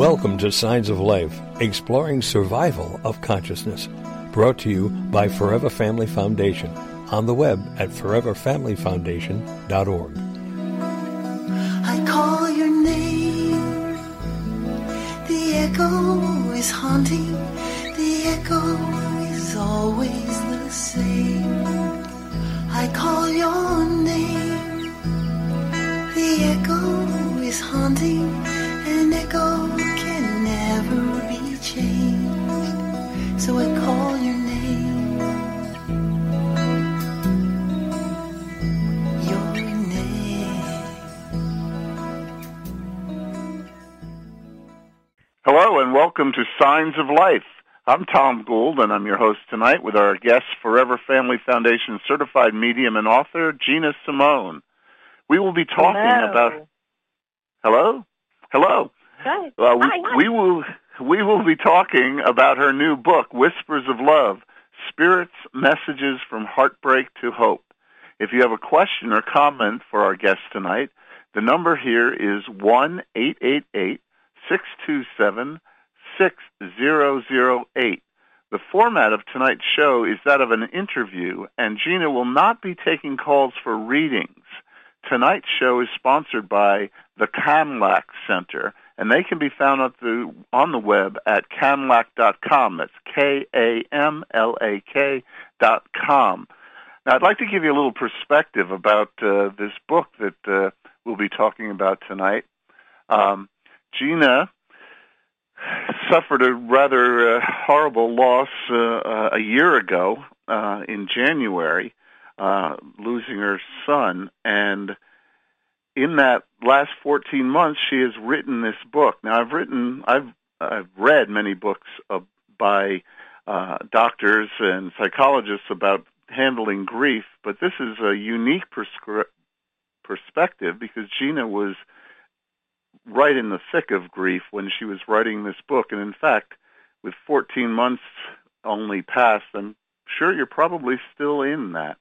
Welcome to Signs of Life, exploring survival of consciousness. Brought to you by Forever Family Foundation, on the web at foreverfamilyfoundation.org. I call your name, the echo is haunting, the echo is always the same. I call your name, the echo is haunting, an echo can never be changed, so I call your name, your name. Hello and welcome to Signs of Life. I'm Tom Gould and I'm your host tonight with our guest, Forever Family Foundation certified medium and author, Gina Simone. We will be talking about... Hello? Hello. Hi. Hi. We will be talking about her new book, Whispers of Love, Spirits, Messages from Heartbreak to Hope. If you have a question or comment for our guest tonight, the number here is 1-888-627-6008. The format of tonight's show is that of an interview, and Gina will not be taking calls for readings. Tonight's show is sponsored by the Kamlak Center, and they can be found on the web at kamlak.com. That's KAMLAK.com. Now, I'd like to give you a little perspective about this book that we'll be talking about tonight. Gina suffered a rather horrible loss a year ago in January, losing her son, and in that last 14 months, she has written this book. Now, I've read many books by doctors and psychologists about handling grief, but this is a unique perspective because Gina was right in the thick of grief when she was writing this book, and in fact, with 14 months only passed, I'm sure you're probably still in that.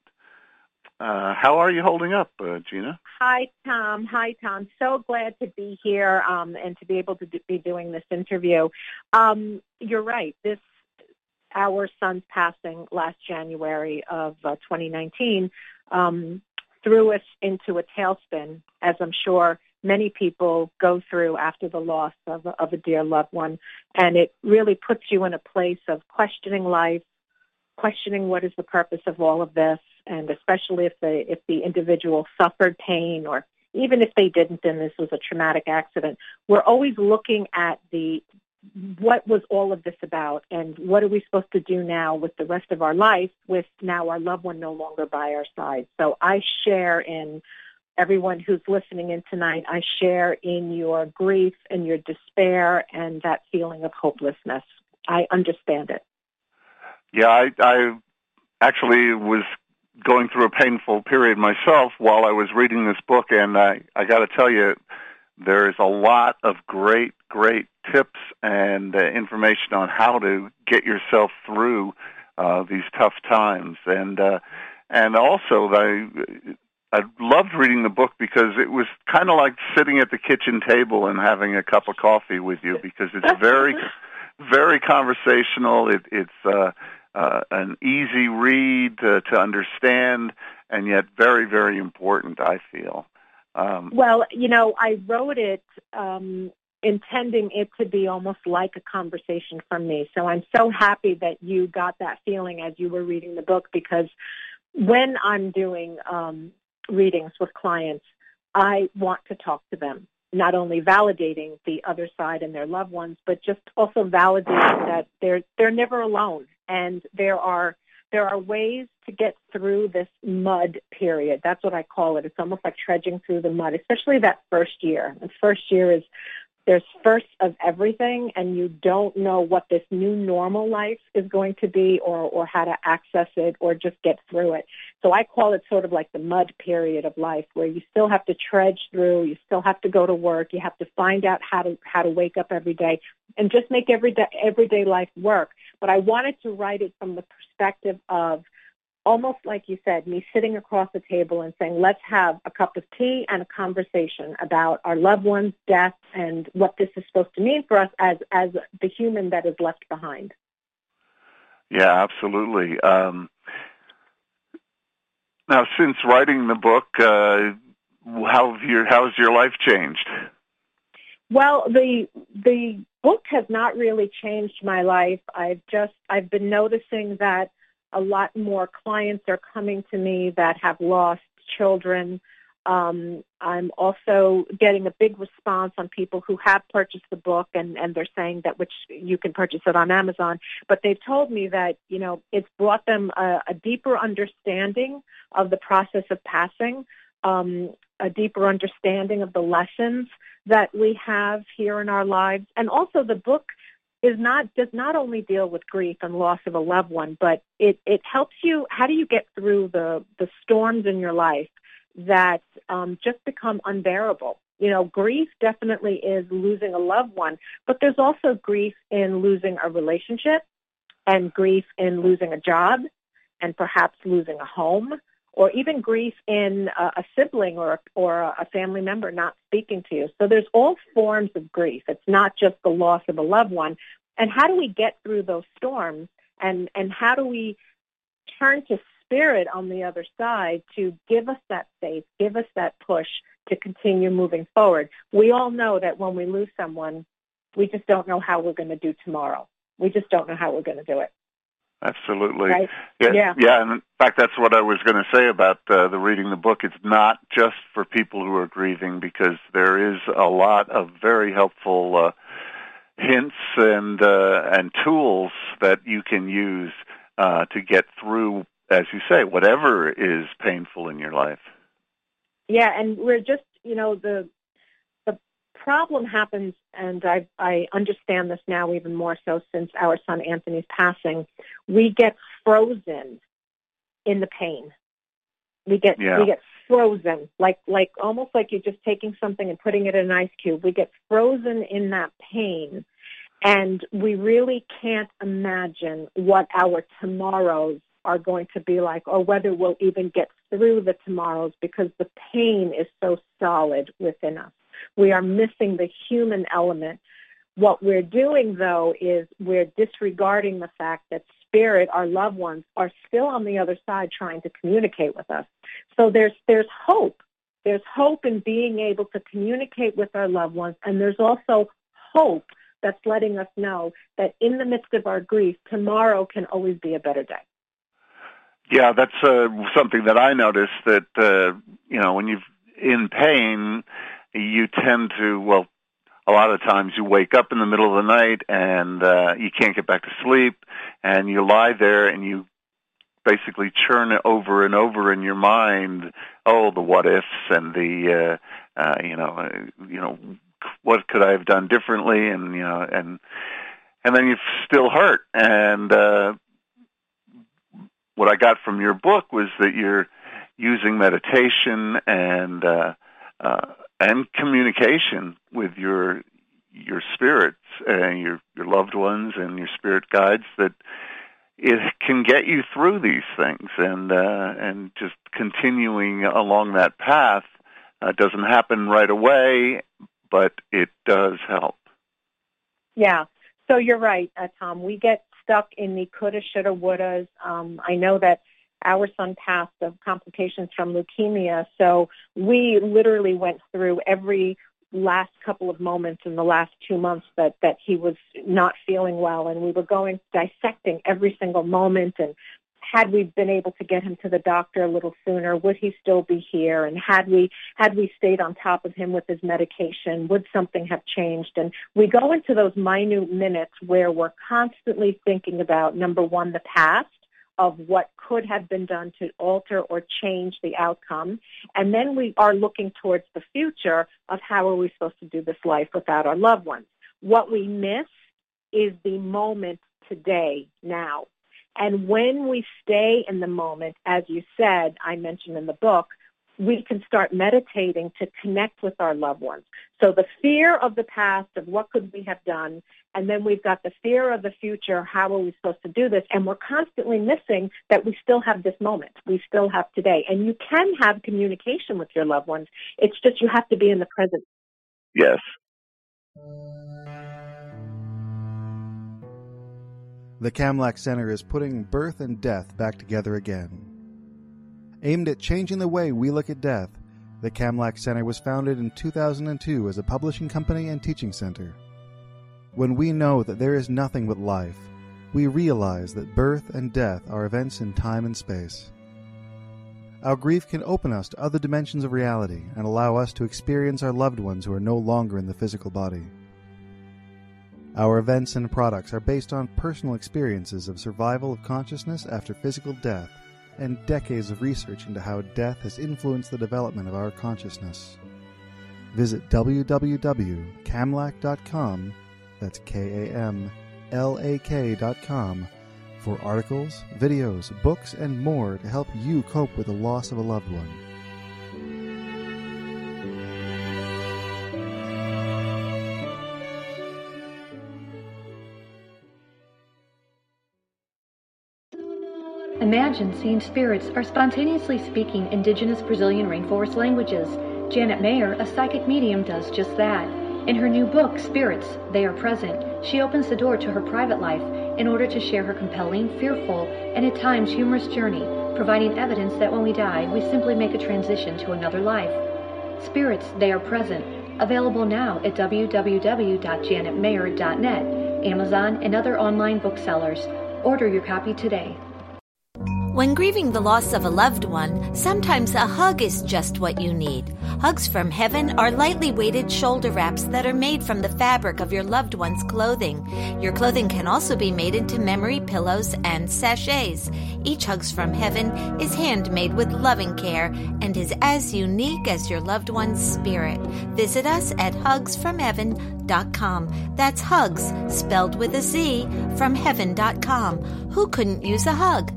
How are you holding up, Gina? Hi, Tom. So glad to be here and to be able to be doing this interview. You're right. Our son's passing last January of 2019 threw us into a tailspin, as I'm sure many people go through after the loss of a dear loved one. And it really puts you in a place of questioning life, questioning what is the purpose of all of this. And especially if the individual suffered pain, or even if they didn't, and this was a traumatic accident, we're always looking at what was all of this about, and what are we supposed to do now with the rest of our life with now our loved one no longer by our side. So I share in everyone who's listening in tonight, I share in your grief and your despair and that feeling of hopelessness. I understand it. Yeah, I actually was going through a painful period myself while I was reading this book, and I got to tell you, there's a lot of great tips and information on how to get yourself through these tough times. And also, I loved reading the book because it was kind of like sitting at the kitchen table and having a cup of coffee with you, because it's very, very conversational. It's an easy read to understand, and yet very, very important, I feel. Well, I wrote it intending it to be almost like a conversation from me. So I'm so happy that you got that feeling as you were reading the book, because when I'm doing readings with clients, I want to talk to them, not only validating the other side and their loved ones, but just also validating that they're never alone. And there are ways to get through this mud period. That's what I call it. It's almost like trudging through the mud, especially that first year. The first year is, there's first of everything, and you don't know what this new normal life is going to be, or how to access it, or just get through it. So I call it sort of like the mud period of life, where you still have to trudge through, you still have to go to work, you have to find out how to wake up every day, and just make everyday life work. But I wanted to write it from the perspective of almost like you said, me sitting across the table and saying, let's have a cup of tea and a conversation about our loved ones' death and what this is supposed to mean for us as the human that is left behind. Yeah, absolutely. Now, since writing the book, how's your life changed? Well, the book has not really changed my life. I've been noticing that a lot more clients are coming to me that have lost children. I'm also getting a big response on people who have purchased the book, and they're saying that which you can purchase it on Amazon. But they've told me that, it's brought them a deeper understanding of the process of passing, a deeper understanding of the lessons that we have here in our lives. And also the book does not only deal with grief and loss of a loved one, but it helps you. How do you get through the storms in your life that just become unbearable? Grief definitely is losing a loved one, but there's also grief in losing a relationship, and grief in losing a job, and perhaps losing a home, or even grief in a sibling or a family member not speaking to you. So there's all forms of grief. It's not just the loss of a loved one. And how do we get through those storms? And how do we turn to Spirit on the other side to give us that faith, give us that push to continue moving forward? We all know that when we lose someone, we just don't know how we're going to do tomorrow. We just don't know how we're going to do it. Absolutely. Right? Yeah. And in fact, that's what I was going to say about the reading the book. It's not just for people who are grieving, because there is a lot of very helpful hints and tools that you can use to get through, as you say, whatever is painful in your life. Yeah, and we're just, the problem happens, and I understand this now even more so since our son Anthony's passing. We get frozen in the pain. We get frozen, like almost like you're just taking something and putting it in an ice cube. We get frozen in that pain, and we really can't imagine what our tomorrows are going to be like, or whether we'll even get through the tomorrows, because the pain is so solid within us. We are missing the human element. What we're doing, though, is we're disregarding the fact that Spirit, our loved ones, are still on the other side trying to communicate with us. So there's hope. There's hope in being able to communicate with our loved ones, and there's also hope that's letting us know that in the midst of our grief, tomorrow can always be a better day. Yeah, that's something that I noticed, that, when you're in pain, you tend to, a lot of times you wake up in the middle of the night and you can't get back to sleep, and you lie there and you basically churn it over and over in your mind, the what ifs and the, what could I have done differently, and then you still hurt. And what I got from your book was that you're using meditation and communication with your spirits and your loved ones and your spirit guides, that it can get you through these things, and just continuing along that path doesn't happen right away, but it does help. Yeah. So you're right, Tom. We get stuck in the coulda, shoulda, wouldas. I know that our son passed of complications from leukemia, so we literally went through every last couple of moments in the last 2 months that he was not feeling well, and we were dissecting every single moment, and had we been able to get him to the doctor a little sooner, would he still be here? And had we stayed on top of him with his medication, would something have changed? And we go into those minute minutes where we're constantly thinking about, number one, the past, of what could have been done to alter or change the outcome. And then we are looking towards the future of how are we supposed to do this life without our loved ones. What we miss is the moment today, now. And when we stay in the moment, as you said, I mentioned in the book, we can start meditating to connect with our loved ones. So the fear of the past, of what could we have done, and then we've got the fear of the future, how are we supposed to do this? And we're constantly missing that we still have this moment. We still have today. And you can have communication with your loved ones. It's just you have to be in the present. Yes. The Kamlach Center is putting birth and death back together again. Aimed at changing the way we look at death, the Kamlach Center was founded in 2002 as a publishing company and teaching center. When we know that there is nothing but life, we realize that birth and death are events in time and space. Our grief can open us to other dimensions of reality and allow us to experience our loved ones who are no longer in the physical body. Our events and products are based on personal experiences of survival of consciousness after physical death and decades of research into how death has influenced the development of our consciousness. Visit www.kamlach.com, that's KAMLAK.com, for articles, videos, books, and more to help you cope with the loss of a loved one. Imagine seeing spirits or spontaneously speaking indigenous Brazilian rainforest languages. Janet Mayer, a psychic medium, does just that. In her new book, Spirits, They Are Present, she opens the door to her private life in order to share her compelling, fearful, and at times humorous journey, providing evidence that when we die, we simply make a transition to another life. Spirits, They Are Present, available now at www.janetmayer.net, Amazon, and other online booksellers. Order your copy today. When grieving the loss of a loved one, sometimes a hug is just what you need. Hugs from Heaven are lightly weighted shoulder wraps that are made from the fabric of your loved one's clothing. Your clothing can also be made into memory pillows and sachets. Each Hugs from Heaven is handmade with loving care and is as unique as your loved one's spirit. Visit us at hugsfromheaven.com. That's hugs, spelled with a Z, from heaven.com. Who couldn't use a hug?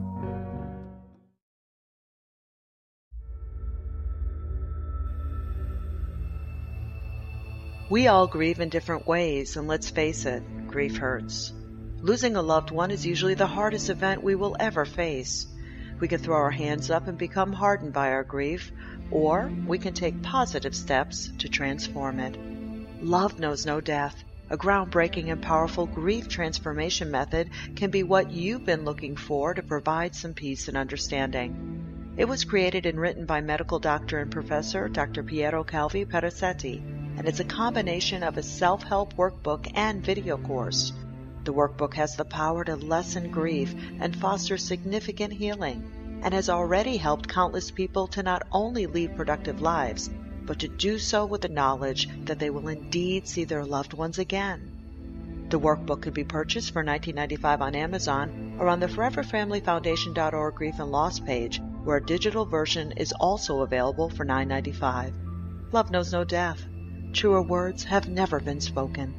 We all grieve in different ways, and let's face it, grief hurts. Losing a loved one is usually the hardest event we will ever face. We can throw our hands up and become hardened by our grief, or we can take positive steps to transform it. Love knows no death. A groundbreaking and powerful grief transformation method can be what you've been looking for to provide some peace and understanding. It was created and written by medical doctor and professor Dr. Piero Calvi Perazzetti, and it's a combination of a self-help workbook and video course. The workbook has the power to lessen grief and foster significant healing, and has already helped countless people to not only lead productive lives, but to do so with the knowledge that they will indeed see their loved ones again. The workbook can be purchased for $19.95 on Amazon or on the ForeverFamilyFoundation.org Grief and Loss page, where a digital version is also available for $9.95. Love knows no death. Truer words have never been spoken.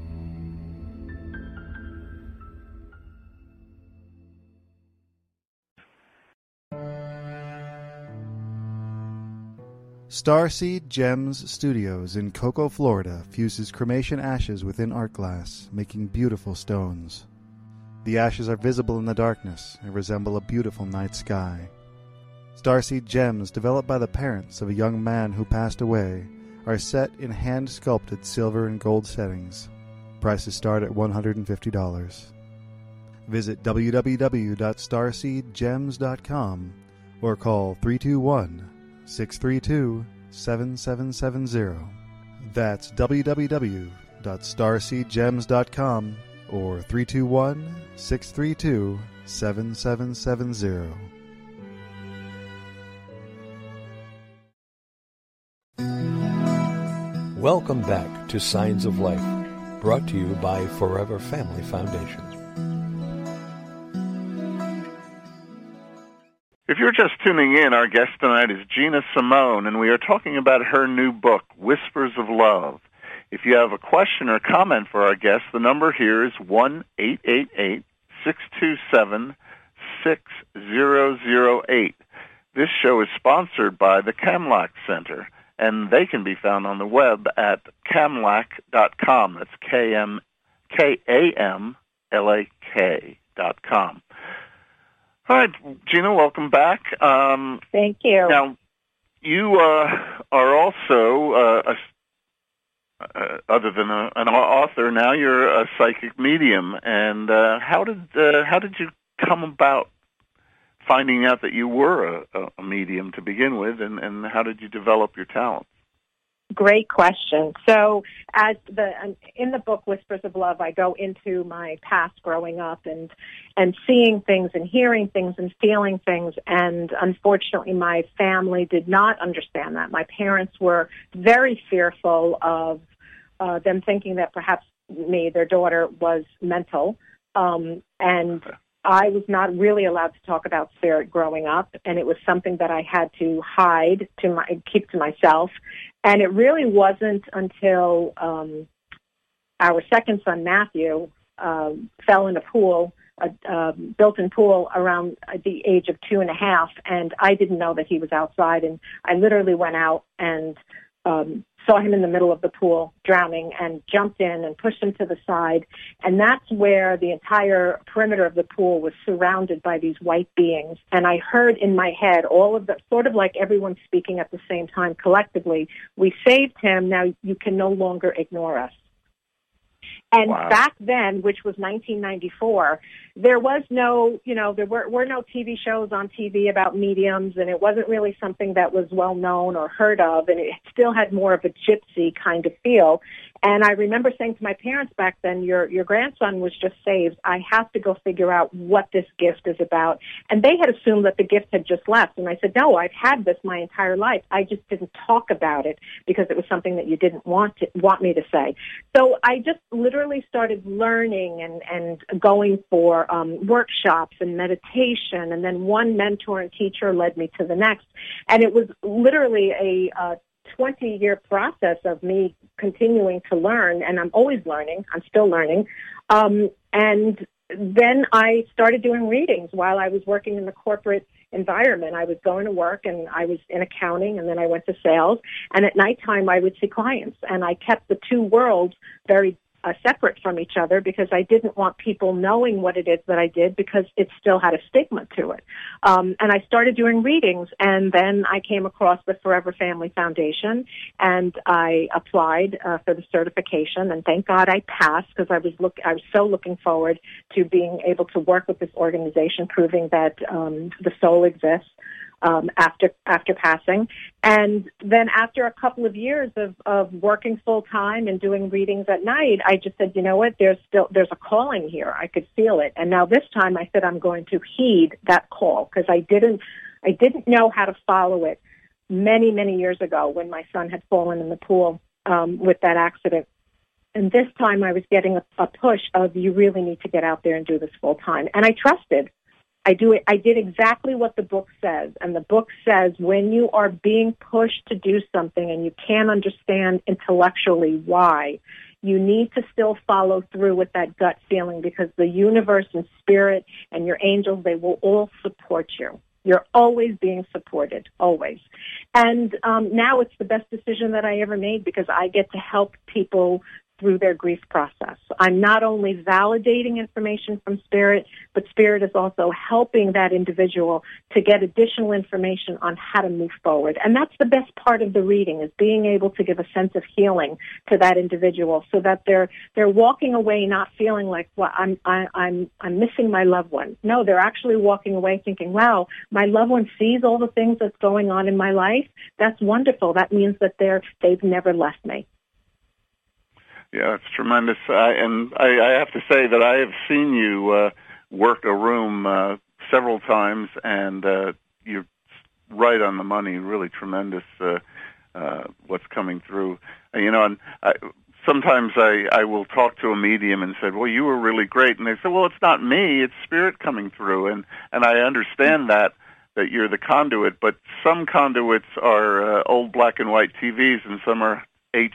Starseed Gems Studios in Cocoa, Florida fuses cremation ashes within art glass, making beautiful stones. The ashes are visible in the darkness and resemble a beautiful night sky. Starseed Gems, developed by the parents of a young man who passed away, are set in hand-sculpted silver and gold settings. Prices start at $150. Visit www.starseedgems.com or call 321-632-7770. That's www.starseedgems.com or 321-632-7770. Welcome back to Signs of Life, brought to you by Forever Family Foundation. If you're just tuning in, our guest tonight is Gina Simone, and we are talking about her new book, Whispers of Love. If you have a question or comment for our guest, the number here is 1-888-627-6008. this show is sponsored by the Kamlach Center, and they can be found on the web at kamlach.com. That's KAMLAK.com. All right, Gina, welcome back. Thank you. Now, you are also, other than an author, now you're a psychic medium. And how did you come about finding out that you were a medium to begin with, and how did you develop your talent? Great question. So in the book Whispers of Love, I go into my past growing up and seeing things and hearing things and feeling things. And unfortunately, my family did not understand that. My parents were very fearful of them thinking that perhaps their daughter, was mental. And I was not really allowed to talk about spirit growing up, and it was something that I had to hide, keep to myself. And it really wasn't until our second son, Matthew, fell in a pool, a built-in pool, around the age of 2.5, and I didn't know that he was outside. And I literally went out and saw him in the middle of the pool drowning and jumped in and pushed him to the side. And that's where the entire perimeter of the pool was surrounded by these white beings. And I heard in my head all of the, sort of like everyone speaking at the same time collectively, "We saved him, now you can no longer ignore us." And wow. Back then, which was 1994, there was no, there were no TV shows on TV about mediums, and it wasn't really something that was well known or heard of, and it still had more of a gypsy kind of feel. And I remember saying to my parents back then, your grandson was just saved. I have to go figure out what this gift is about. And they had assumed that the gift had just left. And I said, no, I've had this my entire life. I just didn't talk about it because it was something that you didn't want me to say. So I just literally started learning and going for workshops and meditation. And then one mentor and teacher led me to the next. And it was literally a 20-year process of me continuing to learn, and I'm always learning. I'm still learning. And then I started doing readings while I was working in the corporate environment. I was going to work, and I was in accounting, and then I went to sales. And at nighttime, I would see clients, and I kept the two worlds very separate from each other because I didn't want people knowing what it is that I did because it still had a stigma to it. And I started doing readings, and then I came across the Forever Family Foundation, and I applied for the certification, and thank God I passed because I was so looking forward to being able to work with this organization, proving that the soul exists. After passing. And then after a couple of years of working full time and doing readings at night, I just said, you know what, there's a calling here. I could feel it. And now this time I said I'm going to heed that call because I didn't know how to follow it many, many years ago when my son had fallen in the pool with that accident. And this time I was getting a push of you really need to get out there and do this full time. And I trusted. I did exactly what the book says, and the book says when you are being pushed to do something and you can't understand intellectually why, you need to still follow through with that gut feeling because the universe and spirit and your angels, they will all support you. You're always being supported, always. And now it's the best decision that I ever made because I get to help people through their grief process. I'm not only validating information from Spirit, but Spirit is also helping that individual to get additional information on how to move forward. And that's the best part of the reading is being able to give a sense of healing to that individual so that they're walking away not feeling like, well, I'm missing my loved one. No, they're actually walking away thinking, wow, my loved one sees all the things that's going on in my life. That's wonderful. That means that they've never left me. Yeah, it's tremendous. I have to say that I have seen you work a room several times, and you're right on the money. Really tremendous what's coming through. And sometimes I will talk to a medium and say, well, you were really great. And they say, well, it's not me. It's Spirit coming through. And I understand that you're the conduit, but some conduits are old black and white TVs, and some are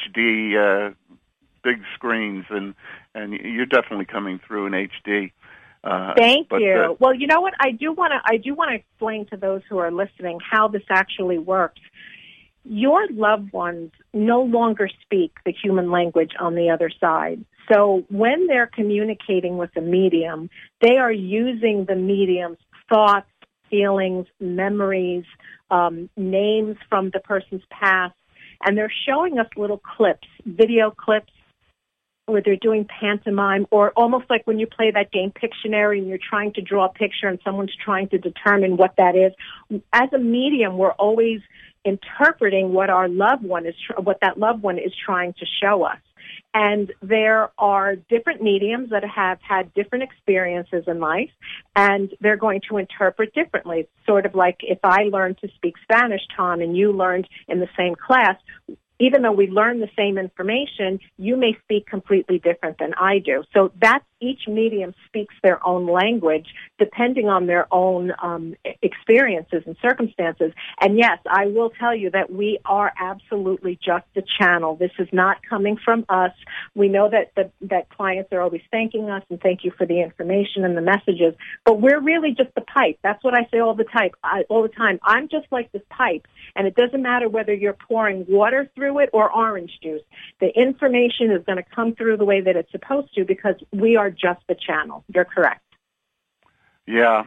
HD big screens, and you're definitely coming through in HD. Thank you. Well, you know what? I do want to explain to those who are listening how this actually works. Your loved ones no longer speak the human language on the other side. So when they're communicating with the medium, they are using the medium's thoughts, feelings, memories, names from the person's past, and they're showing us little clips, video clips, where they're doing pantomime, or almost like when you play that game Pictionary and you're trying to draw a picture and someone's trying to determine what that is. As a medium, we're always interpreting what that loved one is trying to show us. And there are different mediums that have had different experiences in life, and they're going to interpret differently. It's sort of like if I learned to speak Spanish, Tom, and you learned in the same class, even though we learn the same information, you may speak completely different than I do. So that's each medium speaks their own language depending on their own experiences and circumstances. And yes, I will tell you that we are absolutely just the channel. This is not coming from us. We know that clients are always thanking us and thank you for the information and the messages, but we're really just the pipe. That's what I say all the time. I'm just like this pipe, and it doesn't matter whether you're pouring water through it or orange juice. The information is going to come through the way that it's supposed to because we are just the channel. You're correct. Yeah.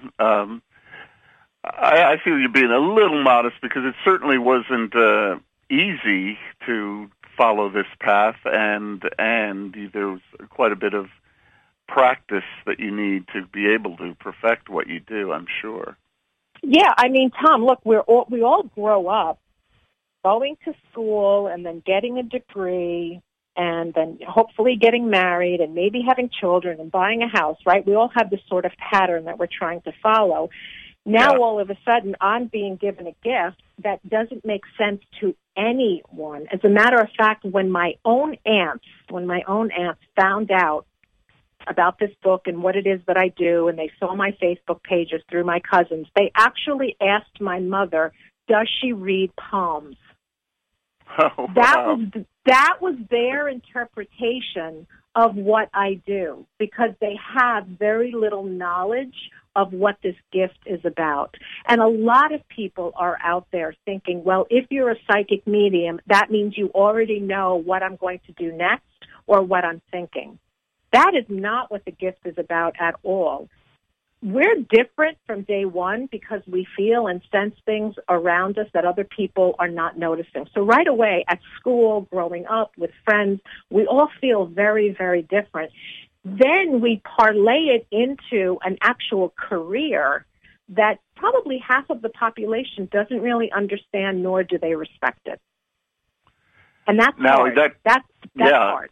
I feel you're being a little modest because it certainly wasn't easy to follow this path, and there was quite a bit of practice that you need to be able to perfect what you do, I'm sure. Yeah, I mean, Tom, look, we all grow up going to school and then getting a degree and then hopefully getting married and maybe having children and buying a house, right? We all have this sort of pattern that we're trying to follow. Now, all of a sudden, I'm being given a gift that doesn't make sense to anyone. As a matter of fact, when my own aunts found out about this book and what it is that I do, and they saw my Facebook pages through my cousins, they actually asked my mother, does she read palms? Oh, wow. That was their interpretation of what I do, because they have very little knowledge of what this gift is about. And a lot of people are out there thinking, well, if you're a psychic medium, that means you already know what I'm going to do next or what I'm thinking. That is not what the gift is about at all. We're different from day one because we feel and sense things around us that other people are not noticing. So right away at school, growing up with friends, we all feel very, very different. Then we parlay it into an actual career that probably half of the population doesn't really understand, nor do they respect it. And that's hard. That's hard.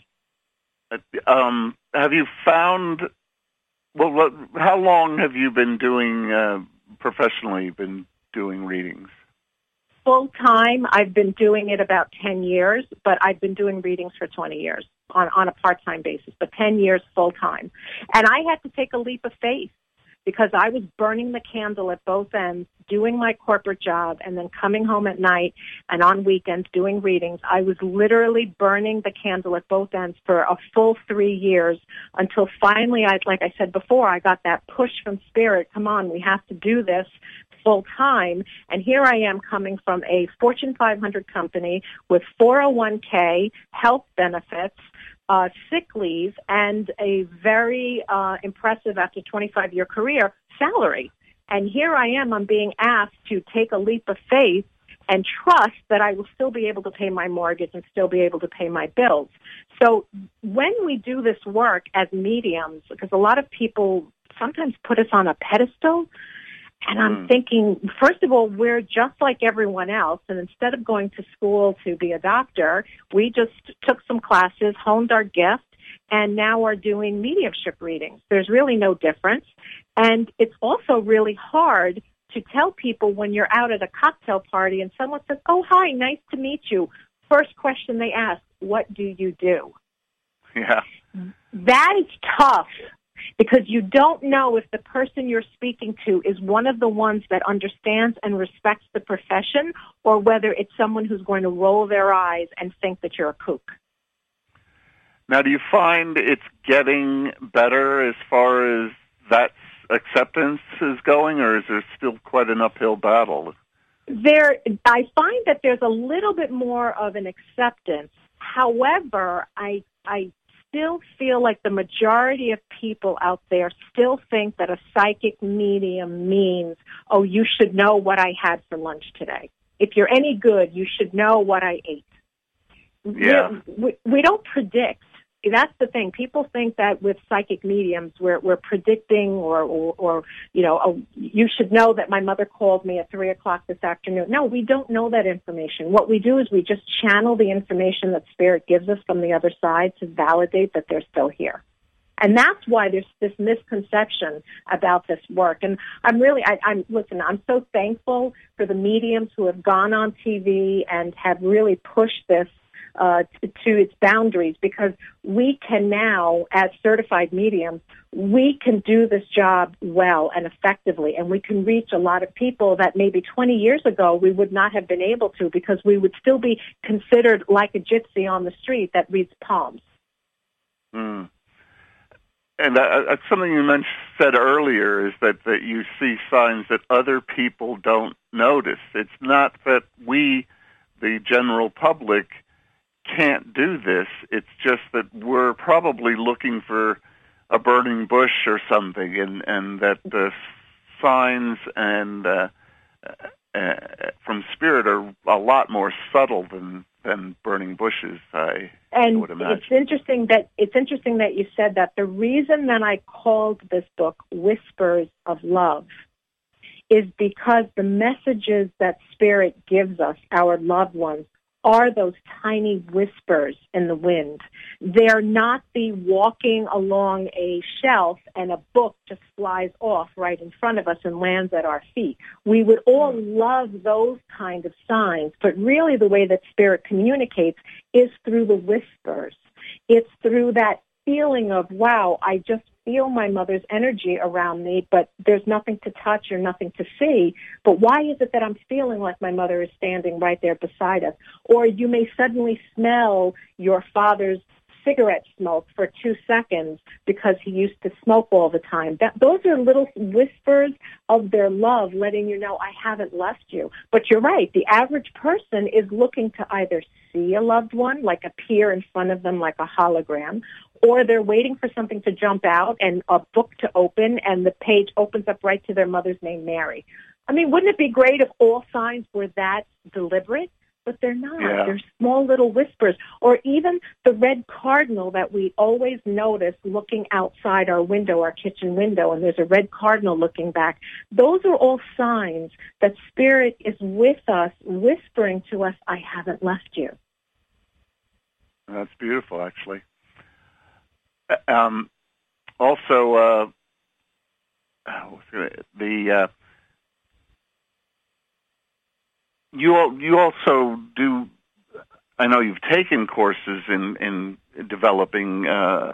Have you found... Well, how long have you been doing, professionally, been doing readings? Full time, I've been doing it about 10 years, but I've been doing readings for 20 years on a part-time basis, but 10 years full time. And I had to take a leap of faith because I was burning the candle at both ends, doing my corporate job, and then coming home at night and on weekends doing readings. I was literally burning the candle at both ends for a full 3 years until finally, like I said before, I got that push from Spirit. Come on, we have to do this full time. And here I am coming from a Fortune 500 company with 401k, health benefits, sick leave, and a very impressive, after 25-year career, salary. And here I am, I'm being asked to take a leap of faith and trust that I will still be able to pay my mortgage and still be able to pay my bills. So when we do this work as mediums, because a lot of people sometimes put us on a pedestal, and I'm thinking, first of all, we're just like everyone else, and instead of going to school to be a doctor, we just took some classes, honed our gift, and now are doing mediumship readings. There's really no difference. And it's also really hard to tell people when you're out at a cocktail party and someone says, oh, hi, nice to meet you. First question they ask, what do you do? Yeah. That is tough. Because you don't know if the person you're speaking to is one of the ones that understands and respects the profession, or whether it's someone who's going to roll their eyes and think that you're a kook. Now, do you find it's getting better as far as that acceptance is going, or is there still quite an uphill battle? I find that there's a little bit more of an acceptance. However, I still feel like the majority of people out there still think that a psychic medium means, oh, you should know what I had for lunch today. If you're any good, you should know what I ate. Yeah. We don't predict. That's the thing. People think that with psychic mediums, we're predicting, or you know, oh, you should know that my mother called me at 3:00 this afternoon. No, we don't know that information. What we do is we just channel the information that Spirit gives us from the other side to validate that they're still here. And that's why there's this misconception about this work. And I'm so thankful for the mediums who have gone on TV and have really pushed this to its boundaries, because we can now, as certified mediums, we can do this job well and effectively, and we can reach a lot of people that maybe 20 years ago we would not have been able to, because we would still be considered like a gypsy on the street that reads palms. Mm. And something you said earlier is that you see signs that other people don't notice. It's not that we, the general public, can't do this. It's just that we're probably looking for a burning bush or something, and that the signs and from Spirit are a lot more subtle than burning bushes, I would imagine. It's interesting that you said that. The reason that I called this book Whispers of Love is because the messages that Spirit gives us, our loved ones, are those tiny whispers in the wind. They're not the walking along a shelf and a book just flies off right in front of us and lands at our feet. We would all love those kind of signs, but really the way that Spirit communicates is through the whispers. It's through that feeling of, wow, I just feel my mother's energy around me, but there's nothing to touch or nothing to see. But why is it that I'm feeling like my mother is standing right there beside us? Or you may suddenly smell your father's cigarette smoke for 2 seconds because he used to smoke all the time. Those are little whispers of their love, letting you know, I haven't left you. But you're right. The average person is looking to either see a loved one, like appear in front of them like a hologram, or they're waiting for something to jump out and a book to open, and the page opens up right to their mother's name, Mary. I mean, wouldn't it be great if all signs were that deliberate? But they're not. Yeah. They're small little whispers. Or even the red cardinal that we always notice looking outside our window, our kitchen window, and there's a red cardinal looking back. Those are all signs that Spirit is with us, whispering to us, I haven't left you. That's beautiful, actually. Also, you also do. I know you've taken courses in developing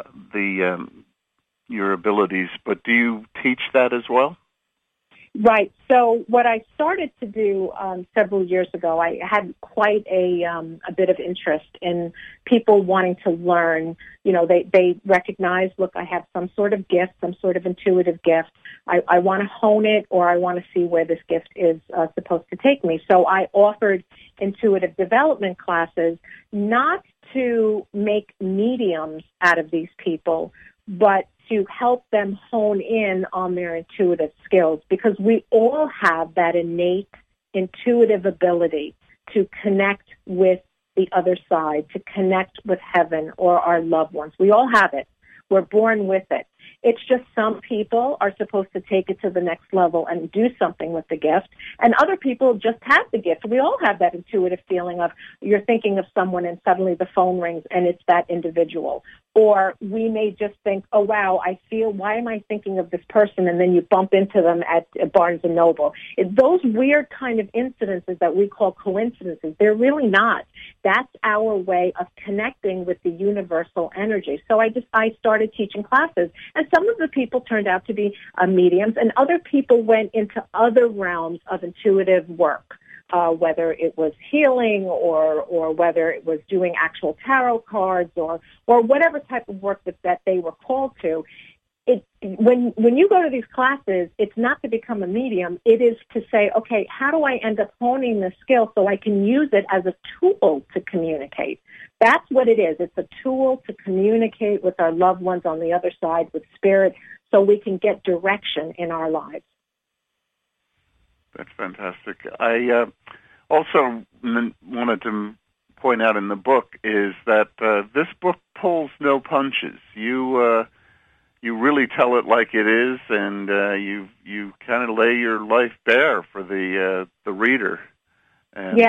your abilities, but do you teach that as well? Right. So what I started to do several years ago, I had quite a bit of interest in people wanting to learn. You know, they recognize, look, I have some sort of gift, some sort of intuitive gift. I want to hone it, or I want to see where this gift is supposed to take me. So I offered intuitive development classes, not to make mediums out of these people, but to help them hone in on their intuitive skills, because we all have that innate intuitive ability to connect with the other side, to connect with heaven or our loved ones. We all have it. We're born with it. It's just some people are supposed to take it to the next level and do something with the gift, and other people just have the gift. We all have that intuitive feeling of you're thinking of someone and suddenly the phone rings and it's that individual. Or we may just think, oh, wow, why am I thinking of this person? And then you bump into them at Barnes & Noble. Those weird kind of incidences that we call coincidences, they're really not. That's our way of connecting with the universal energy. So I started teaching classes, and some of the people turned out to be mediums, and other people went into other realms of intuitive work. Whether it was healing or whether it was doing actual tarot cards or whatever type of work that they were called to. when you go to these classes, it's not to become a medium. It is to say, okay, how do I end up honing this skill so I can use it as a tool to communicate? That's what it is. It's a tool to communicate with our loved ones on the other side, with spirit, so we can get direction in our lives. That's fantastic. I also wanted to point out in the book is that this book pulls no punches. You really tell it like it is, and you kind of lay your life bare for the reader. And,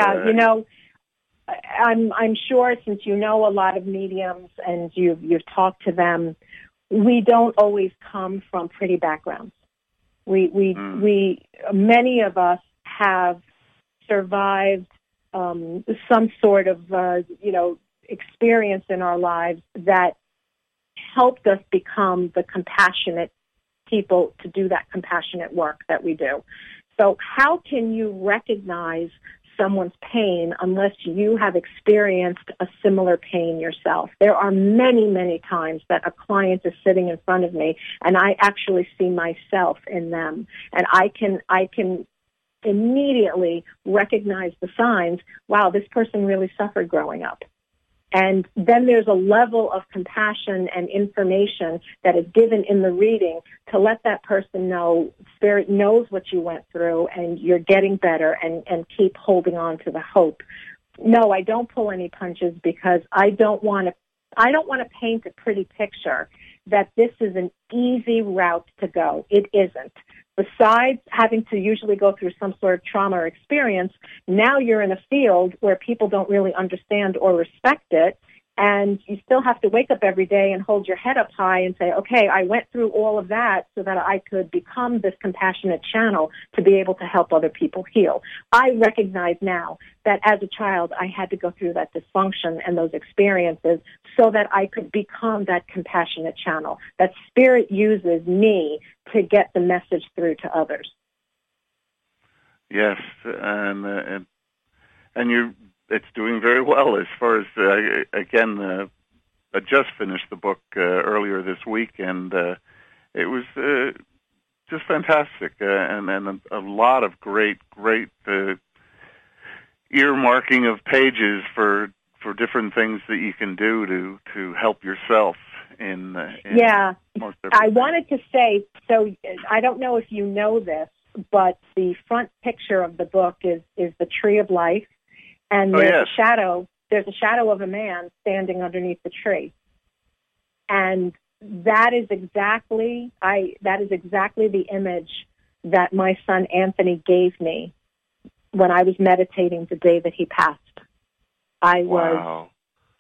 I'm sure, since you know a lot of mediums and you've talked to them, we don't always come from pretty backgrounds. We many of us have survived some sort of experience in our lives that helped us become the compassionate people to do that compassionate work that we do. So how can you recognize someone's pain unless you have experienced a similar pain yourself? There are many, many times that a client is sitting in front of me and I actually see myself in them, and I can immediately recognize the signs. Wow, this person really suffered growing up. And then there's a level of compassion and information that is given in the reading to let that person know Spirit knows what you went through and you're getting better, and keep holding on to the hope. No, I don't pull any punches, because I don't want to paint a pretty picture that this is an easy route to go. It isn't. Besides having to usually go through some sort of trauma or experience, now you're in a field where people don't really understand or respect it, and you still have to wake up every day and hold your head up high and say, okay, I went through all of that so that I could become this compassionate channel to be able to help other people heal. I recognize now that as a child, I had to go through that dysfunction and those experiences so that I could become that compassionate channel, that Spirit uses me to get the message through to others. Yes, and it's doing very well as far as, I just finished the book earlier this week, and it was just fantastic, and a lot of great earmarking of pages for different things that you can do to help yourself in most everything. I wanted to say, so I don't know if you know this, but the front picture of the book is the Tree of Life, and there's a shadow of a man standing underneath the tree. And that is exactly the image that my son Anthony gave me when I was meditating the day that he passed. I was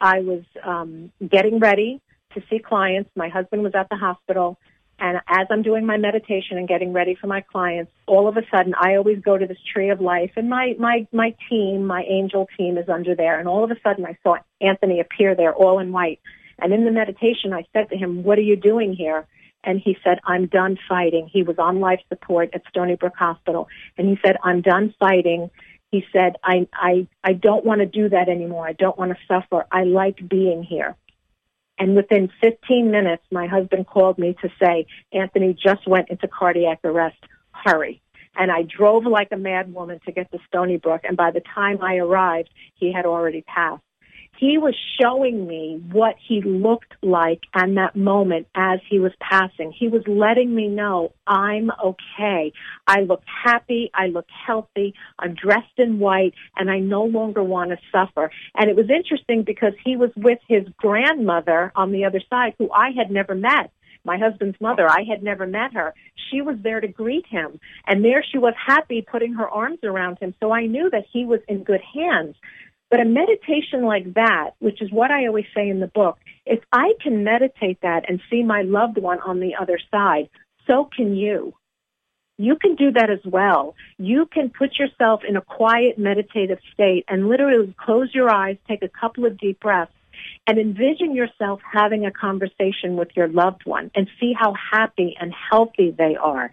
getting ready to see clients. My husband was at the hospital, and as I'm doing my meditation and getting ready for my clients, all of a sudden I always go to this Tree of Life, and my team, my angel team, is under there, and all of a sudden I saw Anthony appear there all in white. And in the meditation I said to him, "What are you doing here?" And he said, "I'm done fighting." He was on life support at Stony Brook Hospital, and he said, "I'm done fighting." He said, I don't want to do that anymore. I don't want to suffer. I like being here. And within 15 minutes, my husband called me to say, "Anthony just went into cardiac arrest. Hurry." And I drove like a mad woman to get to Stony Brook, and by the time I arrived, he had already passed. He was showing me what he looked like in that moment as he was passing. He was letting me know, I'm okay. I look happy. I look healthy. I'm dressed in white, and I no longer want to suffer. And it was interesting because he was with his grandmother on the other side, who I had never met. My husband's mother, I had never met her. She was there to greet him. And there she was, happy, putting her arms around him. So I knew that he was in good hands. But a meditation like that, which is what I always say in the book, if I can meditate that and see my loved one on the other side, so can you. You can do that as well. You can put yourself in a quiet meditative state and literally close your eyes, take a couple of deep breaths, and envision yourself having a conversation with your loved one and see how happy and healthy they are.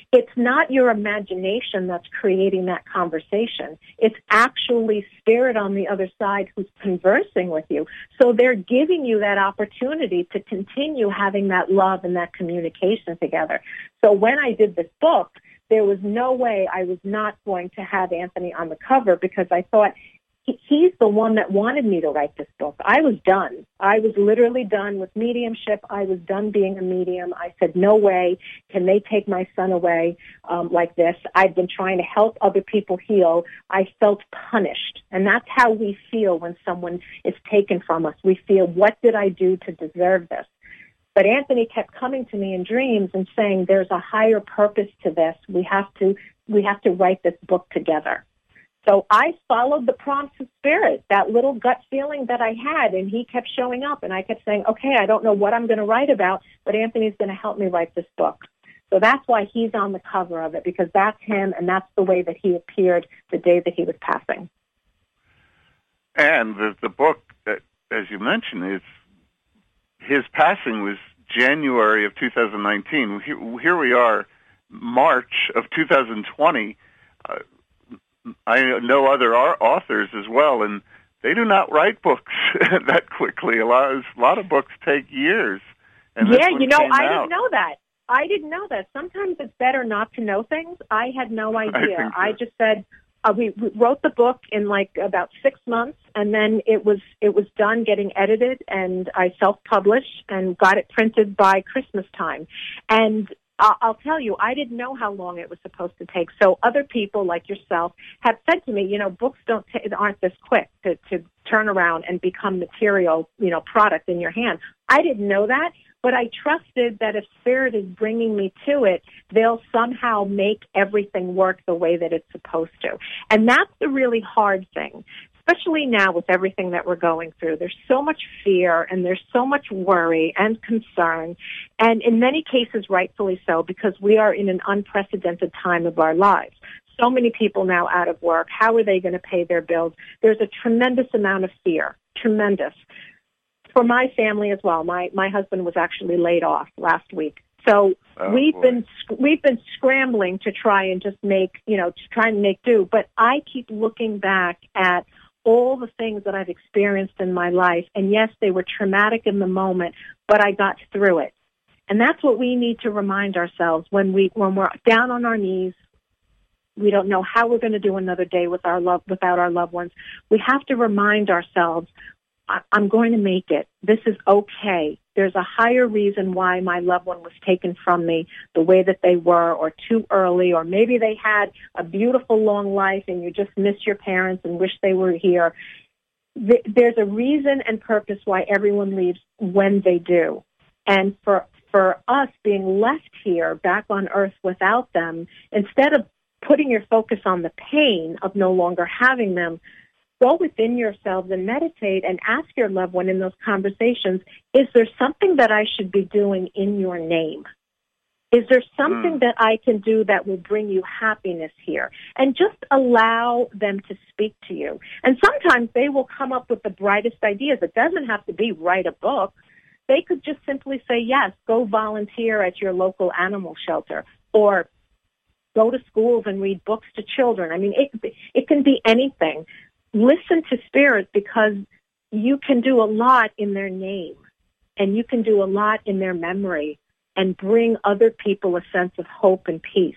it's not your imagination that's creating that conversation. It's actually spirit on the other side who's conversing with you. So they're giving you that opportunity to continue having that love and that communication together. So when I did this book, there was no way I was not going to have Anthony on the cover, because I thought he's the one that wanted me to write this book. I was done. I was literally done with mediumship. I was done being a medium. I said, no way can they take my son away like this. I've been trying to help other people heal. I felt punished. And that's how we feel when someone is taken from us. We feel, what did I do to deserve this? But Anthony kept coming to me in dreams and saying, there's a higher purpose to this. We have to write this book together. So I followed the prompts of spirit, that little gut feeling that I had, and he kept showing up, and I kept saying, okay, I don't know what I'm going to write about, but Anthony's going to help me write this book. So that's why he's on the cover of it, because that's him, and that's the way that he appeared the day that he was passing. And the book, as you mentioned, his passing was January of 2019. Here we are, March of 2020. I know other authors as well, and they do not write books that quickly. A lot of books take years. And yeah, I didn't know that. I didn't know that. Sometimes it's better not to know things. I had no idea. I just said, we wrote the book in like about 6 months, and then it was done getting edited, and I self-published and got it printed by Christmas time. And I'll tell you, I didn't know how long it was supposed to take. So other people like yourself have said to me, books aren't this quick to turn around and become material, product in your hand. I didn't know that, but I trusted that if Spirit is bringing me to it, they'll somehow make everything work the way that it's supposed to. And that's the really hard thing. Especially now with everything that we're going through. There's so much fear and there's so much worry and concern, and in many cases rightfully so, because we are in an unprecedented time of our lives. So many people now out of work. How are they going to pay their bills? There's a tremendous amount of fear, tremendous. For my family as well. My husband was actually laid off last week. So we've been scrambling to try and just make do. But I keep looking back at all the things that I've experienced in my life. And yes, they were traumatic in the moment, but I got through it. And that's what we need to remind ourselves when we're down on our knees. We don't know how we're going to do another day without our loved ones. We have to remind ourselves, I'm going to make it. This is okay. There's a higher reason why my loved one was taken from me the way that they were, or too early, or maybe they had a beautiful long life and you just miss your parents and wish they were here. There's a reason and purpose why everyone leaves when they do. And for us being left here back on earth without them, instead of putting your focus on the pain of no longer having them, go within yourselves and meditate and ask your loved one in those conversations, is there something that I should be doing in your name? Is there something that I can do that will bring you happiness here? And just allow them to speak to you. And sometimes they will come up with the brightest ideas. It doesn't have to be write a book. They could just simply say, yes, go volunteer at your local animal shelter, or go to schools and read books to children. I mean, it can be anything. Listen to Spirit, because you can do a lot in their name, and you can do a lot in their memory, and bring other people a sense of hope and peace.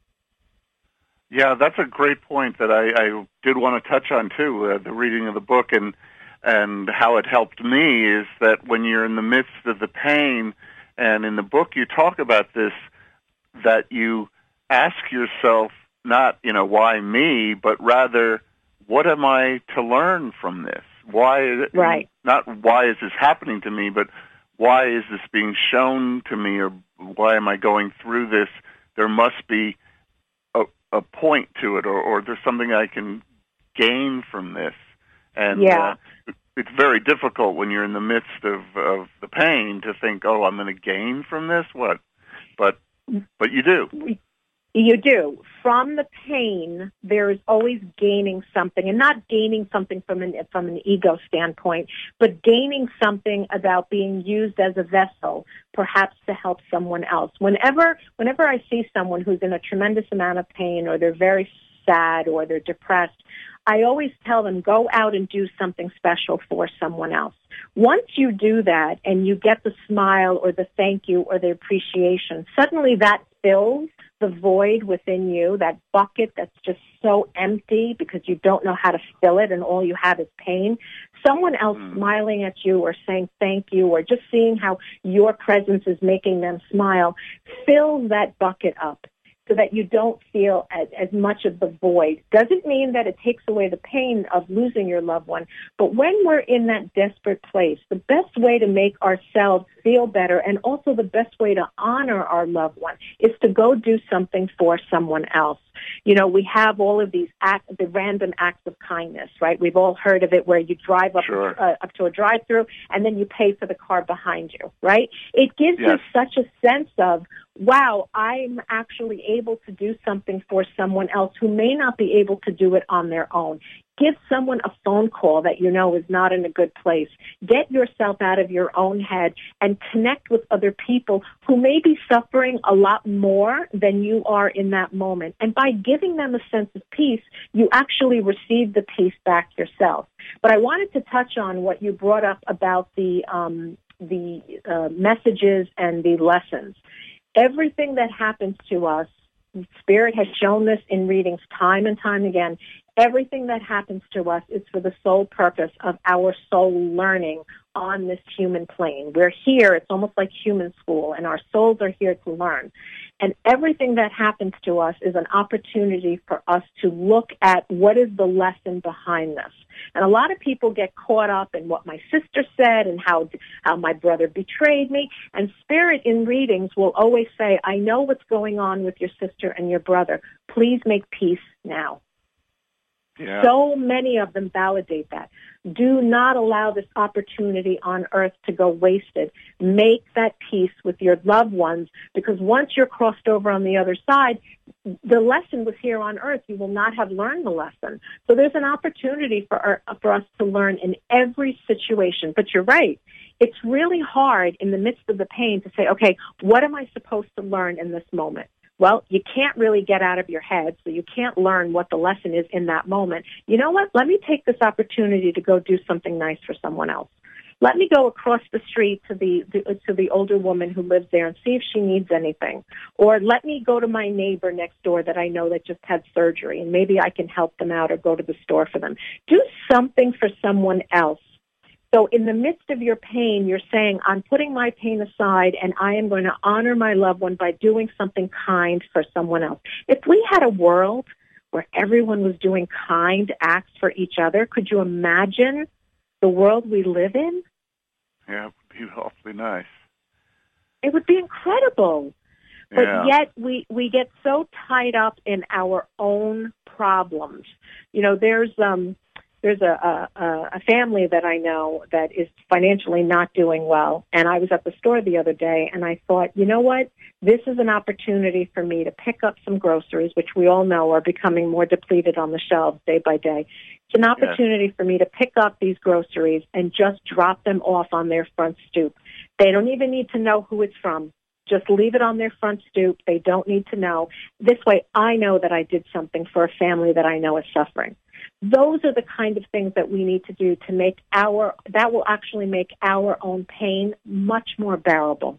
Yeah, that's a great point that I did want to touch on too. The reading of the book and how it helped me is that when you're in the midst of the pain, and in the book you talk about this, that you ask yourself not, why me, but rather, what am I to learn from this? Right. Not why is this happening to me, but why is this being shown to me, or why am I going through this? There must be a point to it, or there's something I can gain from this. And it's very difficult when you're in the midst of the pain to think, oh, I'm going to gain from this? What? But you do. You do. From the pain, there is always gaining something, and not gaining something from an ego standpoint, but gaining something about being used as a vessel, perhaps to help someone else. Whenever I see someone who's in a tremendous amount of pain, or they're very sad, or they're depressed, I always tell them, go out and do something special for someone else. Once you do that and you get the smile or the thank you or the appreciation, suddenly that fills the void within you, that bucket that's just so empty because you don't know how to fill it and all you have is pain. Someone else smiling at you or saying thank you or just seeing how your presence is making them smile fills that bucket up, so that you don't feel as much of the void. Doesn't mean that it takes away the pain of losing your loved one, but when we're in that desperate place, the best way to make ourselves feel better, and also the best way to honor our loved one, is to go do something for someone else. You know, we have all of these the random acts of kindness, right? We've all heard of it, where you drive up to a drive-through and then you pay for the car behind you, right? It gives you such a sense of, wow, I'm actually able to do something for someone else who may not be able to do it on their own. Give someone a phone call that you know is not in a good place. Get yourself out of your own head and connect with other people who may be suffering a lot more than you are in that moment. And by giving them a sense of peace, you actually receive the peace back yourself. But I wanted to touch on what you brought up about the messages and the lessons. Everything that happens to us, Spirit has shown this in readings time and time again, everything that happens to us is for the sole purpose of our soul learning on this human plane. We're here, it's almost like human school, and our souls are here to learn. And everything that happens to us is an opportunity for us to look at what is the lesson behind this. And a lot of people get caught up in what my sister said and how my brother betrayed me. And Spirit in readings will always say, I know what's going on with your sister and your brother. Please make peace now. Yeah. So many of them validate that. Do not allow this opportunity on earth to go wasted. Make that peace with your loved ones, because once you're crossed over on the other side, the lesson was here on earth. You will not have learned the lesson. So there's an opportunity for us to learn in every situation. But you're right. It's really hard in the midst of the pain to say, okay, what am I supposed to learn in this moment? Well, you can't really get out of your head, so you can't learn what the lesson is in that moment. You know what? Let me take this opportunity to go do something nice for someone else. Let me go across the street to the older woman who lives there and see if she needs anything. Or let me go to my neighbor next door that I know that just had surgery, and maybe I can help them out or go to the store for them. Do something for someone else. So in the midst of your pain, you're saying, I'm putting my pain aside and I am going to honor my loved one by doing something kind for someone else. If we had a world where everyone was doing kind acts for each other, could you imagine the world we live in? Yeah, it would be awfully nice. It would be incredible. But yet we get so tied up in our own problems. You know, there's a family that I know that is financially not doing well, and I was at the store the other day, and I thought, you know what? This is an opportunity for me to pick up some groceries, which we all know are becoming more depleted on the shelves day by day. It's an opportunity for me to pick up these groceries and just drop them off on their front stoop. They don't even need to know who it's from. Just leave it on their front stoop. They don't need to know. This way, I know that I did something for a family that I know is suffering. Those are the kind of things that we need to do to make that will actually make our own pain much more bearable.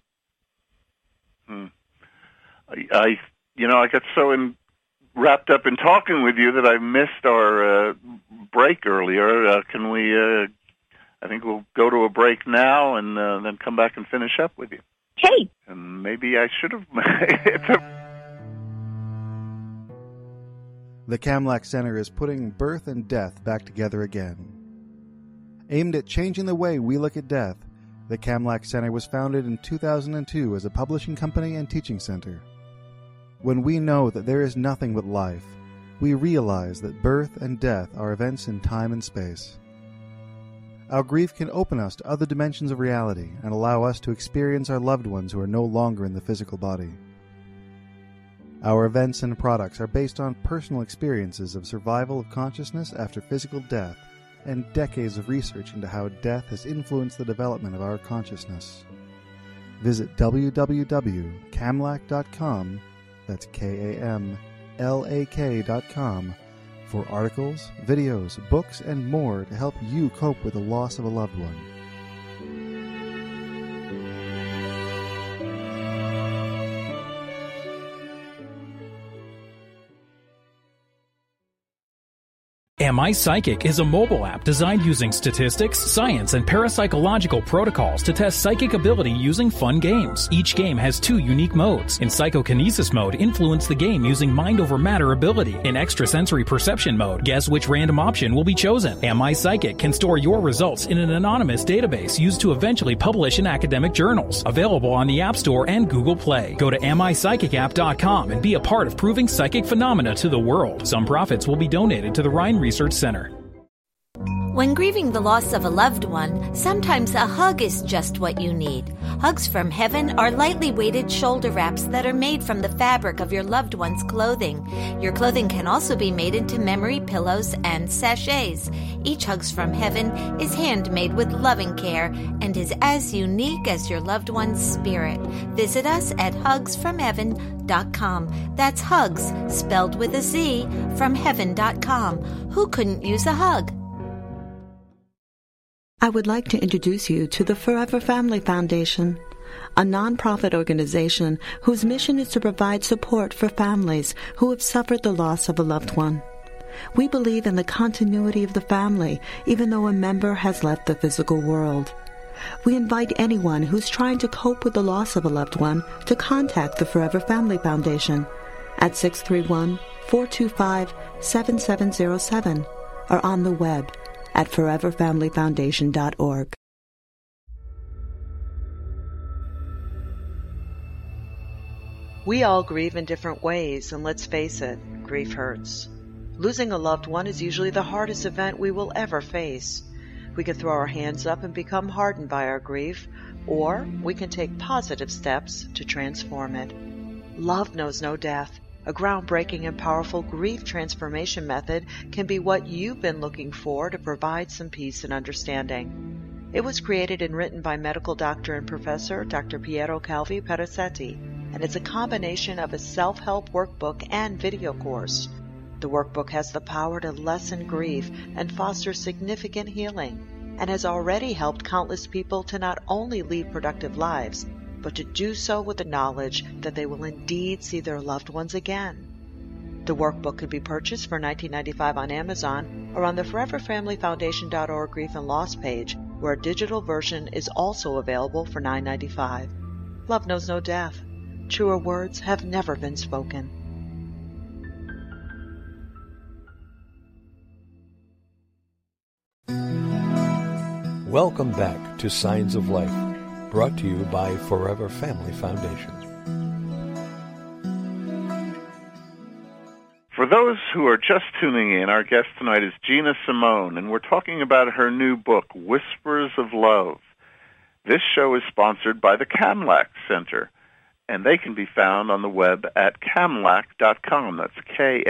I got so wrapped up in talking with you that I missed our break earlier. Can we, I think we'll go to a break now and then come back and finish up with you. Hey! And maybe I should have. The Kamlach Center is putting birth and death back together again. Aimed at changing the way we look at death, the Kamlach Center was founded in 2002 as a publishing company and teaching center. When we know that there is nothing but life, we realize that birth and death are events in time and space. Our grief can open us to other dimensions of reality and allow us to experience our loved ones who are no longer in the physical body. Our events and products are based on personal experiences of survival of consciousness after physical death and decades of research into how death has influenced the development of our consciousness. Visit www.kamlak.com, that's KAMLAK.com, for articles, videos, books, and more to help you cope with the loss of a loved one. Am I Psychic is a mobile app designed using statistics, science, and parapsychological protocols to test psychic ability using fun games. Each game has 2 unique modes. In psychokinesis mode, influence the game using mind over matter ability. In extrasensory perception mode, guess which random option will be chosen. Am I Psychic can store your results in an anonymous database used to eventually publish in academic journals. Available on the App Store and Google Play. Go to AmIPsychicApp.com and be a part of proving psychic phenomena to the world. Some profits will be donated to the Rhine Research Center. When grieving the loss of a loved one, sometimes a hug is just what you need. Hugs from Heaven are lightly weighted shoulder wraps that are made from the fabric of your loved one's clothing. Your clothing can also be made into memory pillows and sachets. Each Hugs from Heaven is handmade with loving care and is as unique as your loved one's spirit. Visit us at hugsfromheaven.com. That's hugs, spelled with a Z, from heaven.com. Who couldn't use a hug? I would like to introduce you to the Forever Family Foundation, a nonprofit organization whose mission is to provide support for families who have suffered the loss of a loved one. We believe in the continuity of the family, even though a member has left the physical world. We invite anyone who's trying to cope with the loss of a loved one to contact the Forever Family Foundation at 631-425-7707 or on the web at foreverfamilyfoundation.org. We all grieve in different ways, and let's face it, grief hurts. Losing a loved one is usually the hardest event we will ever face. We can throw our hands up and become hardened by our grief, or we can take positive steps to transform it. Love knows no death. A groundbreaking and powerful grief transformation method can be what you've been looking for to provide some peace and understanding. It was created and written by medical doctor and professor Dr. Piero Calvi Perazzetti, and it's a combination of a self-help workbook and video course. The workbook has the power to lessen grief and foster significant healing, and has already helped countless people to not only lead productive lives, but to do so with the knowledge that they will indeed see their loved ones again. The workbook can be purchased for $19.95 on Amazon or on the ForeverFamilyFoundation.org Grief and Loss page, where a digital version is also available for $9.95. Love knows no death. Truer words have never been spoken. Welcome back to Signs of Life, brought to you by Forever Family Foundation. For those who are just tuning in, our guest tonight is Gina Simone, and we're talking about her new book, Whispers of Love. This show is sponsored by the Kamlak Center, and they can be found on the web at kamlak.com. That's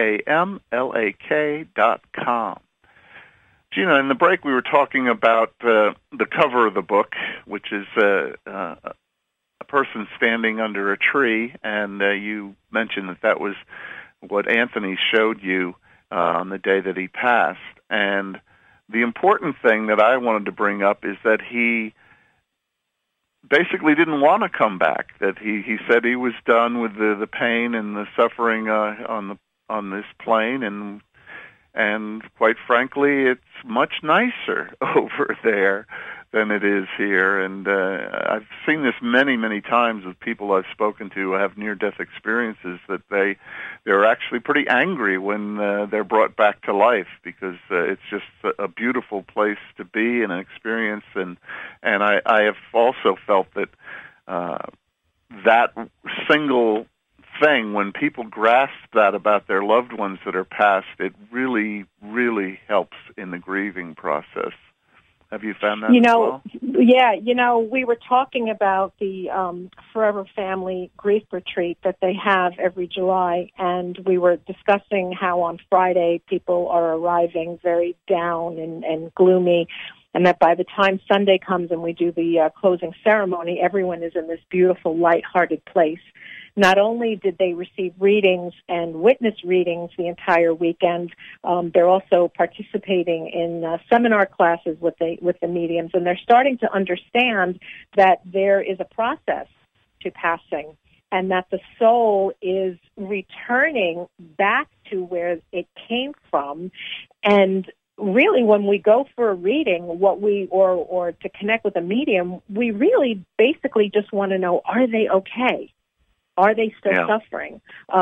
KAMLAK.com. Gina, in the break we were talking about the cover of the book, which is a person standing under a tree, and you mentioned that was what Anthony showed you on the day that he passed. And the important thing that I wanted to bring up is that he basically didn't want to come back, that he said he was done with the pain and the suffering on this plane, and quite frankly, it's much nicer over there than it is here. And I've seen this many, many times with people I've spoken to who have near-death experiences, that they're actually pretty angry when they're brought back to life, because it's just a beautiful place to be and an experience. And I have also felt that that single thing, when people grasp that about their loved ones that are passed, it really, really helps in the grieving process. Have you found that as well? Yeah, we were talking about the Forever Family Grief Retreat that they have every July, and we were discussing how on Friday people are arriving very down and gloomy, and that by the time Sunday comes and we do the closing ceremony, everyone is in this beautiful, light-hearted place. Not only did they receive readings and witness readings the entire weekend, they're also participating in seminar classes with the mediums, and they're starting to understand that there is a process to passing and that the soul is returning back to where it came from. And really, when we go for a reading, or to connect with a medium, we really basically just want to know, are they okay? Are they still suffering?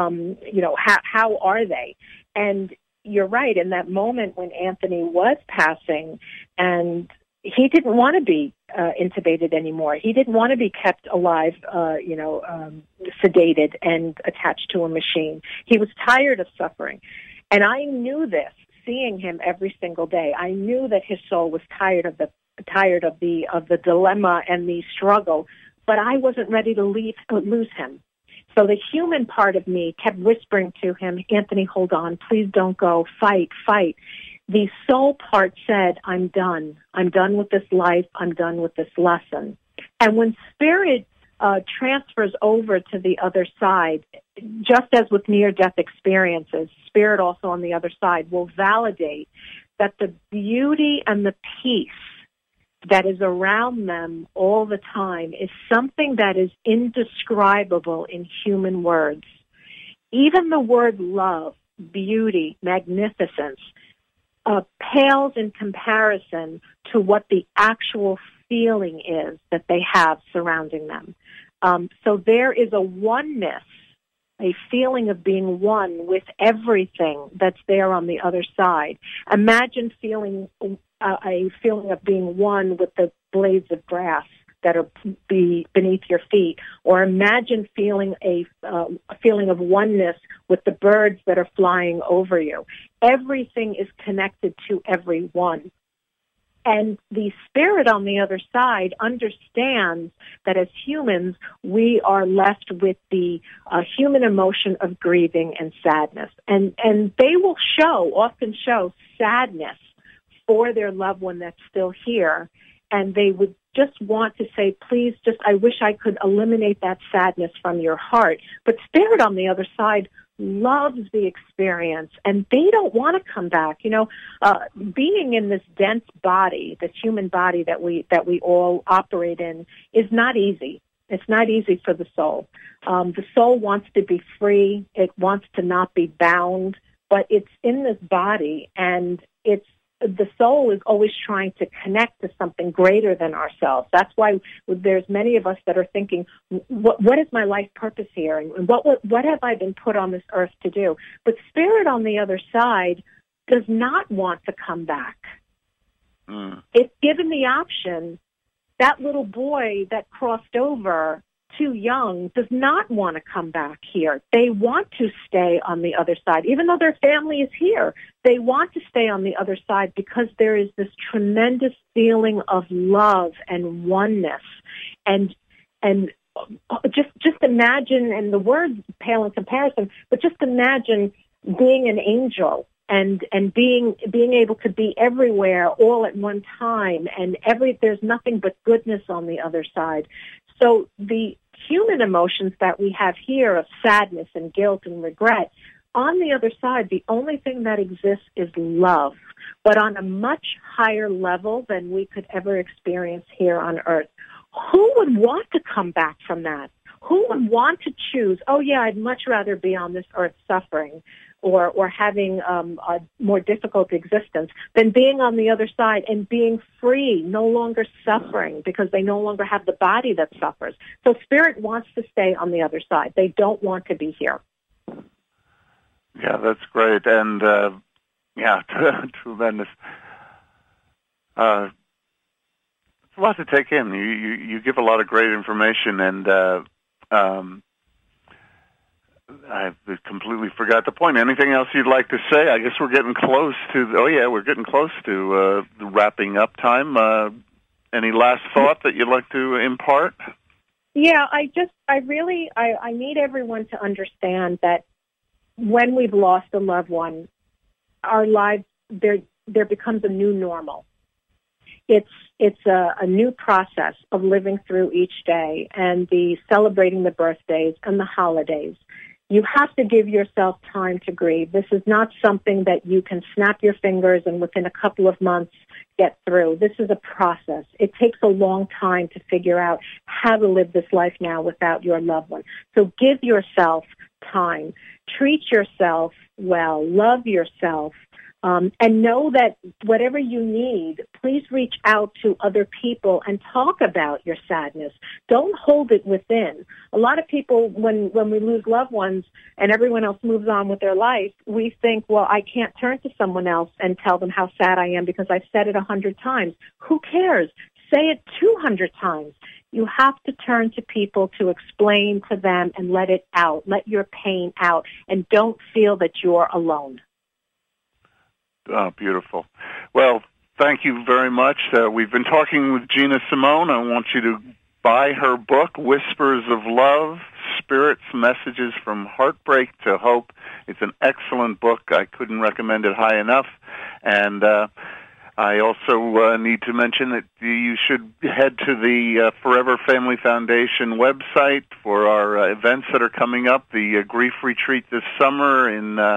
How are they? And you're right, in that moment when Anthony was passing, and he didn't want to be intubated anymore. He didn't want to be kept alive, sedated and attached to a machine. He was tired of suffering. And I knew this, seeing him every single day. I knew that his soul was tired of the dilemma and the struggle, but I wasn't ready to lose him. So the human part of me kept whispering to him, Anthony, hold on, please don't go, fight. The soul part said, I'm done. I'm done with this life. I'm done with this lesson. And when spirit transfers over to the other side, just as with near-death experiences, spirit also on the other side will validate that the beauty and the peace that is around them all the time is something that is indescribable in human words. Even the word love, beauty, magnificence, pales in comparison to what the actual feeling is that they have surrounding them. So there is a oneness, a feeling of being one with everything that's there on the other side. Imagine feeling a feeling of being one with the blades of grass that are beneath your feet, or imagine feeling a feeling of oneness with the birds that are flying over you. Everything is connected to everyone. And the spirit on the other side understands that as humans, we are left with the human emotion of grieving and sadness. And they will often show sadness for their loved one that's still here. And they would just want to say, please, I wish I could eliminate that sadness from your heart. But spirit on the other side loves the experience, and they don't want to come back. Being in this dense body, this human body that we all operate in, is not easy. It's not easy for the soul. The soul wants to be free. It wants to not be bound, but it's in this body, and the soul is always trying to connect to something greater than ourselves. That's why there's many of us that are thinking, what is my life purpose here? And what have I been put on this earth to do? But spirit on the other side does not want to come back. If given the option, that little boy that crossed over too young does not want to come back here. They want to stay on the other side. Even though their family is here, they want to stay on the other side because there is this tremendous feeling of love and oneness. And just imagine, and the words pale in comparison, but just imagine being an angel and being able to be everywhere all at one time, and there's nothing but goodness on the other side. So the human emotions that we have here of sadness and guilt and regret, on the other side, the only thing that exists is love, but on a much higher level than we could ever experience here on Earth. Who would want to come back from that? Who would want to choose, I'd much rather be on this earth suffering or having a more difficult existence than being on the other side and being free, no longer suffering because they no longer have the body that suffers. So spirit wants to stay on the other side. They don't want to be here. Yeah, that's great. And, tremendous. It's a lot to take in. You give a lot of great information, and I completely forgot the point. Anything else you'd like to say? I guess we're getting close to. We're getting close to the wrapping up time. Any last thought that you'd like to impart? Yeah, I need everyone to understand that when we've lost a loved one, our lives there becomes a new normal. It's a new process of living through each day and celebrating the birthdays and the holidays. You have to give yourself time to grieve. This is not something that you can snap your fingers and within a couple of months get through. This is a process. It takes a long time to figure out how to live this life now without your loved one. So give yourself time. Treat yourself well. Love yourself. And know that whatever you need, please reach out to other people and talk about your sadness. Don't hold it within. A lot of people, when we lose loved ones and everyone else moves on with their life, we think, well, I can't turn to someone else and tell them how sad I am because I've said it 100 times. Who cares? Say it 200 times. You have to turn to people to explain to them and let it out. Let your pain out. And don't feel that you're alone. Oh, beautiful. Well, thank you very much. We've been talking with Gina Simone. I want you to buy her book, Whispers of Love, Spirits, Messages from Heartbreak to Hope. It's an excellent book. I couldn't recommend it high enough. And I also need to mention that you should head to the Forever Family Foundation website for our events that are coming up. The Grief Retreat this summer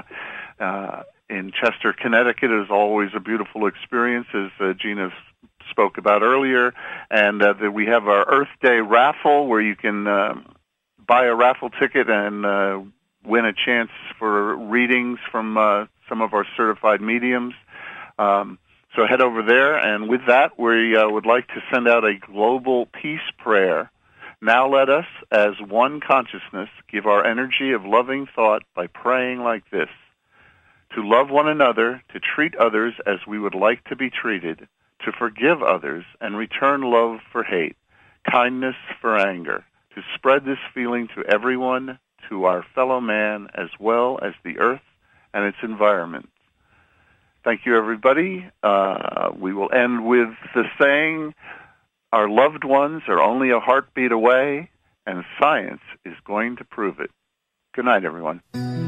in Chester, Connecticut is always a beautiful experience, as Gina spoke about earlier. And we have our Earth Day raffle where you can buy a raffle ticket and win a chance for readings from some of our certified mediums. So head over there. And with that, we would like to send out a global peace prayer. Now let us, as one consciousness, give our energy of loving thought by praying like this. To love one another, to treat others as we would like to be treated, to forgive others and return love for hate, kindness for anger, to spread this feeling to everyone, to our fellow man, as well as the earth and its environment. Thank you, everybody. We will end with the saying, our loved ones are only a heartbeat away, and science is going to prove it. Good night, everyone.